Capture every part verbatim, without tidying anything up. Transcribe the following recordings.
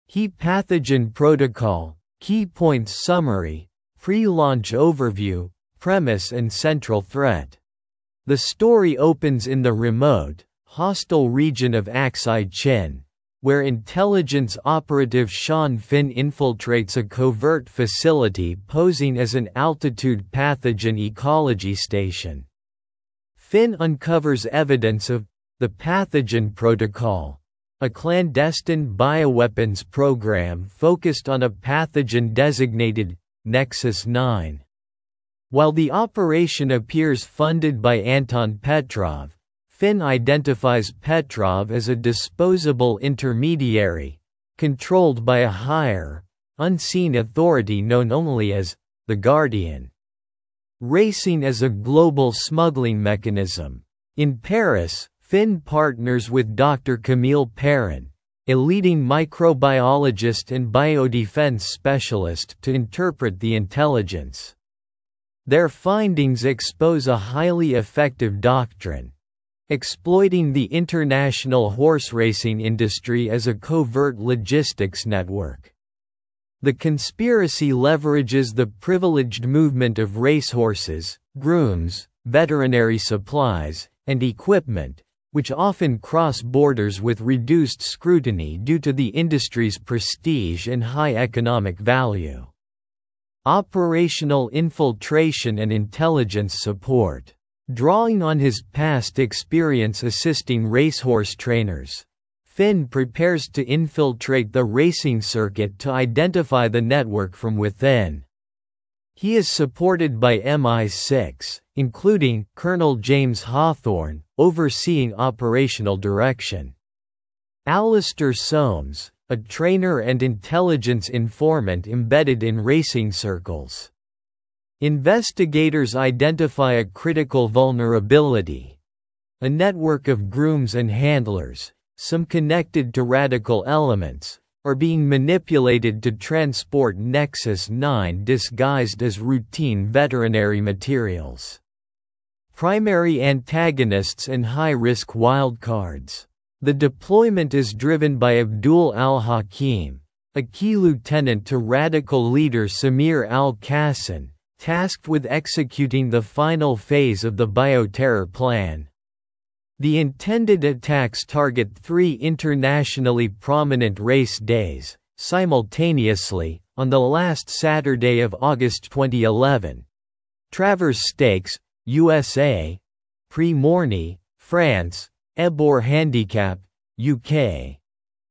Key pathogen protocol, key points summary, pre-launch overview, premise and central threat. The story opens in the remote, hostile region of Aksai Chin, where intelligence operative Sean Finn infiltrates a covert facility posing as an altitude pathogen ecology station. Finn uncovers evidence of the pathogen protocol, a clandestine bioweapons program focused on a pathogen designated Nexus nine. While the operation appears funded by Anton Petrov, Finn identifies Petrov as a disposable intermediary, controlled by a higher, unseen authority known only as the Guardian. Racing as a global smuggling mechanism. In Paris, Finn partners with Doctor Camille Perrin, a leading microbiologist and biodefense specialist, to interpret the intelligence. Their findings expose a highly effective doctrine, exploiting the international horse racing industry as a covert logistics network. The conspiracy leverages the privileged movement of racehorses, grooms, veterinary supplies, and equipment, which often cross borders with reduced scrutiny due to the industry's prestige and high economic value. Operational infiltration and intelligence support. Drawing on his past experience assisting racehorse trainers, Finn prepares to infiltrate the racing circuit to identify the network from within. He is supported by M I six, including Colonel James Hawthorne, overseeing operational direction. Alistair Soames, a trainer and intelligence informant embedded in racing circles. Investigators identify a critical vulnerability. A network of grooms and handlers, some connected to radical elements, are being manipulated to transport Nexus nine disguised as routine veterinary materials. Primary antagonists and high-risk wildcards. The deployment is driven by Abdul al-Hakim, a key lieutenant to radical leader Samir al-Qassim, tasked with executing the final phase of the bioterror plan. The intended attacks target three internationally prominent race days, simultaneously, on the last Saturday of August twenty eleven. Travers Stakes, U S A, Prix Morny, France, Ebor Handicap, U K.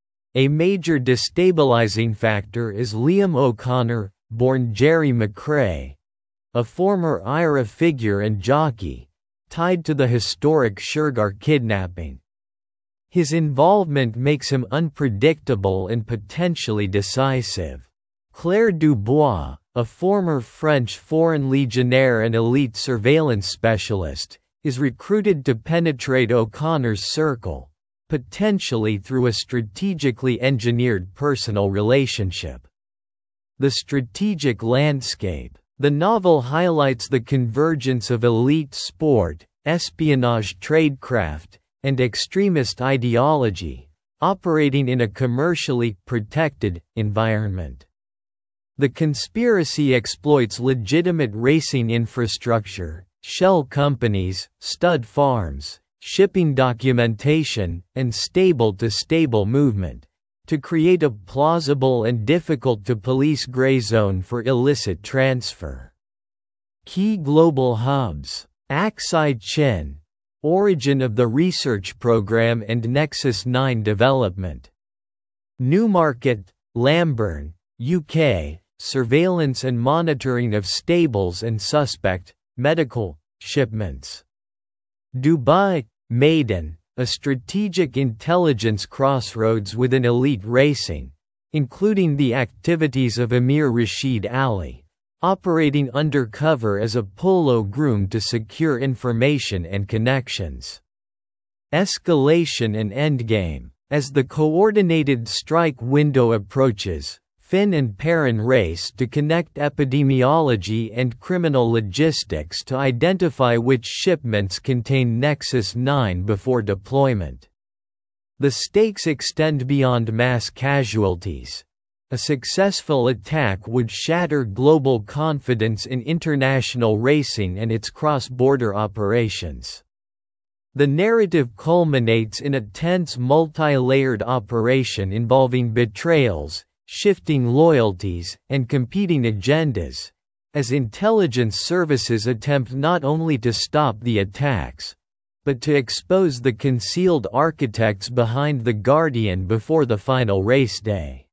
A major destabilizing factor is Liam O'Connor, born Jerry McCrae, a former I R A figure and jockey, tied to the historic Shergar kidnapping. His involvement makes him unpredictable and potentially decisive. Claire Dubois, a former French Foreign Legionnaire and elite surveillance specialist, is recruited to penetrate O'Connor's circle, potentially through a strategically engineered personal relationship. The strategic landscape. The novel highlights the convergence of elite sport, espionage tradecraft, and extremist ideology, operating in a commercially protected environment. The conspiracy exploits legitimate racing infrastructure, shell companies, stud farms, shipping documentation, and stable-to-stable movement, to create a plausible and difficult-to-police gray zone for illicit transfer. Key global hubs. Aksai Chin. Origin of the research program and Nexus nine development. Newmarket, Lambourn, U K. Surveillance and monitoring of stables and suspect, medical, shipments. Dubai, Maidan. A strategic intelligence crossroads within elite racing, including the activities of Emir Rashid Ali, operating undercover as a polo groom to secure information and connections. Escalation and endgame. As the coordinated strike window approaches, Finn and Perrin race to connect epidemiology and criminal logistics to identify which shipments contain Nexus nine before deployment. The stakes extend beyond mass casualties. A successful attack would shatter global confidence in international racing and its cross-border operations. The narrative culminates in a tense multi-layered operation involving betrayals, shifting loyalties, and competing agendas, as intelligence services attempt not only to stop the attacks, but to expose the concealed architects behind the Guardian before the final race day.